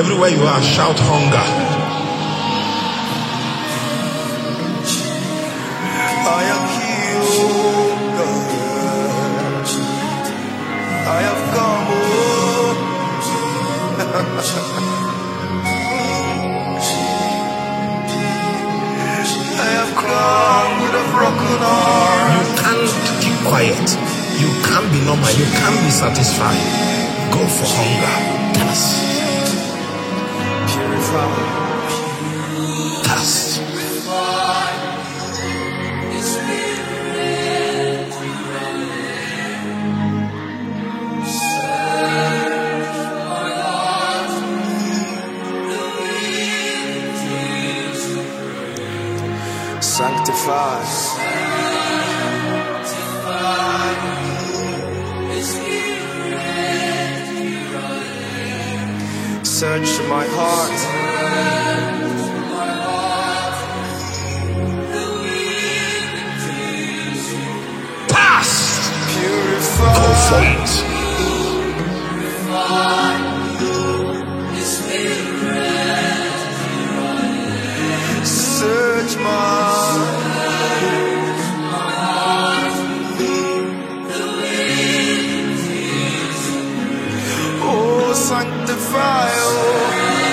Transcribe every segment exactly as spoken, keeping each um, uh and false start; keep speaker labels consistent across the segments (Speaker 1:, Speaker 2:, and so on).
Speaker 1: Everywhere you are, shout hunger.
Speaker 2: I am healed. I have come. I have come with a broken heart.
Speaker 1: You can't keep quiet. You can't be normal. You can't be satisfied. Go for hunger. Thirst.
Speaker 2: Purify.
Speaker 1: Thirst.
Speaker 2: Sanctify. Search my heart.
Speaker 1: Pass.
Speaker 2: Purify.
Speaker 1: Go for it.
Speaker 2: Search my oh, sanctify, oh.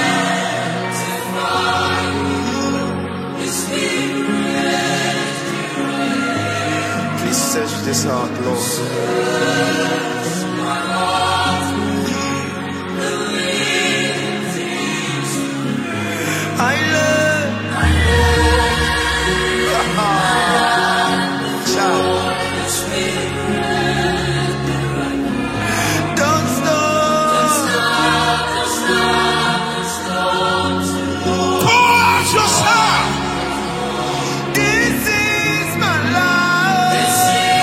Speaker 2: Please search this heart, Lord. I love, child. Don't stop.
Speaker 1: Pour out yourself.
Speaker 2: This is my life.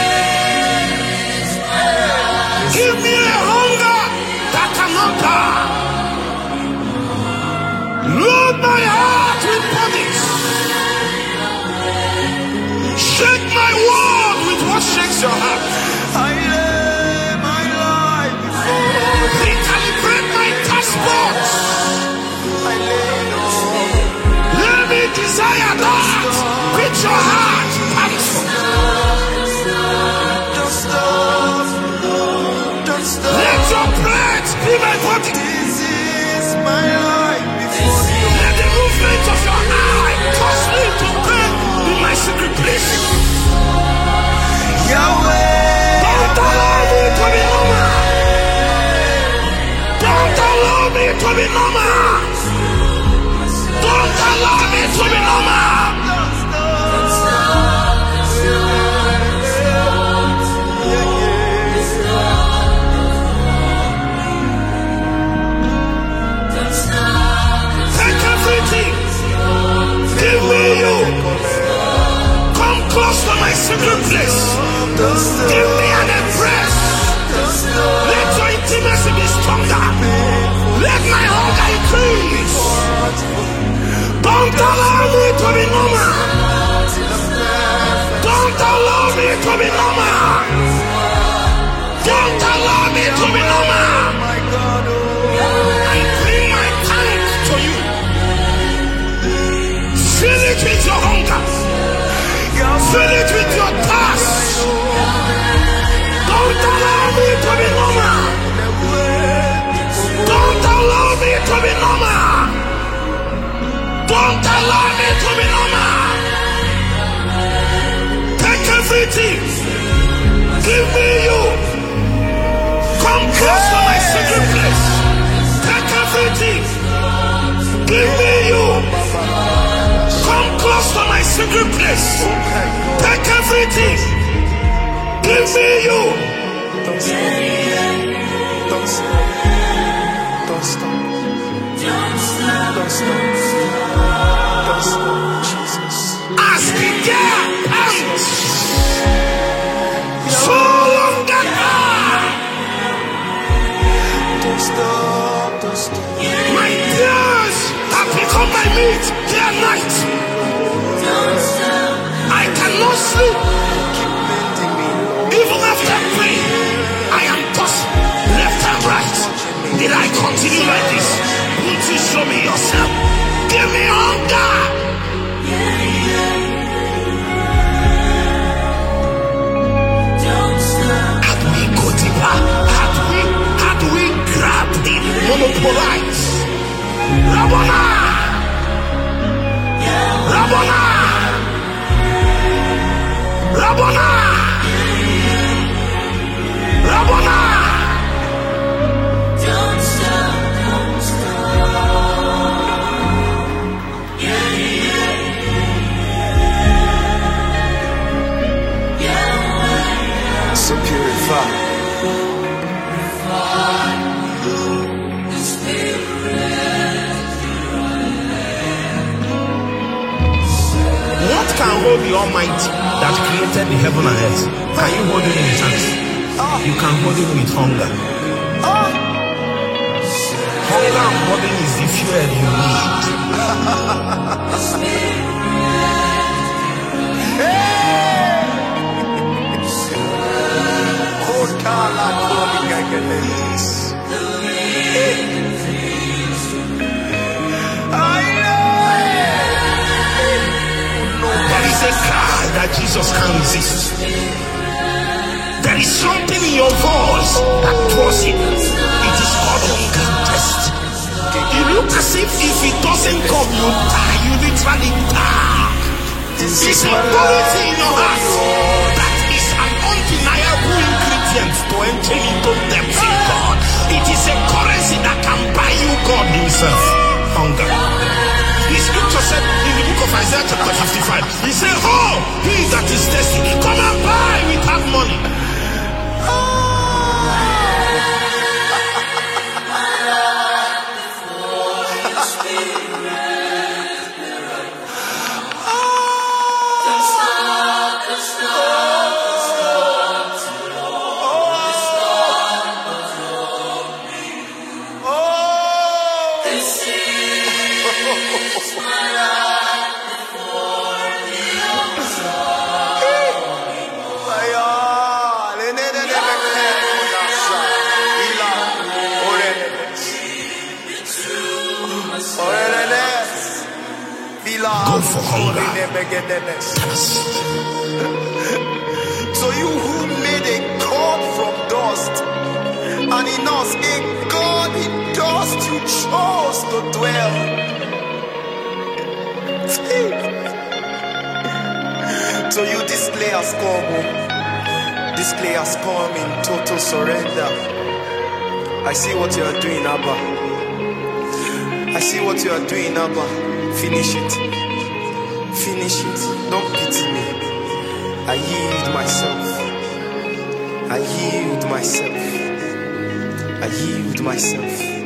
Speaker 1: Give me a hunger that cannot die. Load my heart with bodies. Shake my world with what shakes your heart.
Speaker 2: I lay my life before.
Speaker 1: Recalibrate my passports.
Speaker 2: I lay no.
Speaker 1: Let me desire that which your heart pants for.
Speaker 2: Don't stop. Don't stop.
Speaker 1: Let your praise be my body.
Speaker 2: This is my life before you.
Speaker 1: Let the movement of your eye cause me to pray in my secret place.
Speaker 2: Yahweh.
Speaker 1: Don't allow me to be normal. Don't allow me to be normal. Don't allow me to be normal.
Speaker 2: Don't stop.
Speaker 1: Take everything. Give me you. Come close to my secret place.
Speaker 2: Don't stop.
Speaker 1: Give me an embrace. Let your intimacy be stronger. Let my hunger increase. Don't allow me to be normal. Don't allow me to be normal. Don't allow me to be normal.
Speaker 2: My God, oh.
Speaker 1: I bring my thanks to you. Fill it with your hunger. Fill it with your thirst. Don't allow me to be normal. Don't allow me to be normal. Don't allow me to be normal. Take everything. Give me you. Come close to my secret place. Take everything. Give me you. Come close to my secret place. Take everything. Give me you.
Speaker 2: Don't stop. Don't stop. Don't stop. Don't stop. Don't stop. Don't stop. Jesus.
Speaker 1: As the girl pants, so long that
Speaker 2: Don't stop. Don't stop.
Speaker 1: my tears have become my meat day and night. I cannot sleep.
Speaker 2: Keep mending me, Lord.
Speaker 1: Even after praying, I am tossed left and right. Did I continue like this? Won't you Show me yourself. Give me hunger. How do we go deeper? How do we, how do we grab the monopolize? Rabbona! Rabbona! Rabbona! Rabbona!
Speaker 3: Don't stop, don't stop. Yeah, yeah, yeah.
Speaker 2: So purify.
Speaker 1: What can hold the Almighty that created the heaven and earth? Can you hold him in his hands? You can hold him with hunger. Hunger and burden is the fuel you need. There is a cry that Jesus can't resist. There is something in your voice that draws him. It is called hunger and thirst. You look as if if it doesn't come, you die. You literally die. It's authority in your heart. That is an undeniable ingredient to enter into depth in God. It is a currency that can buy you God himself. Hunger. The scripture said in the book of Isaiah chapter fifty-five, he said, oh, he that is thirsty, come and buy without money. Go for hunger.
Speaker 2: So you who made a God from dust, and in us a God in dust you chose to dwell. So you display us come, display us come in total surrender. I see what you are doing, Abba. I see what you are doing, Abba. Finish it. Finish it. Don't pity me. I yield myself. I yield myself. I yield myself.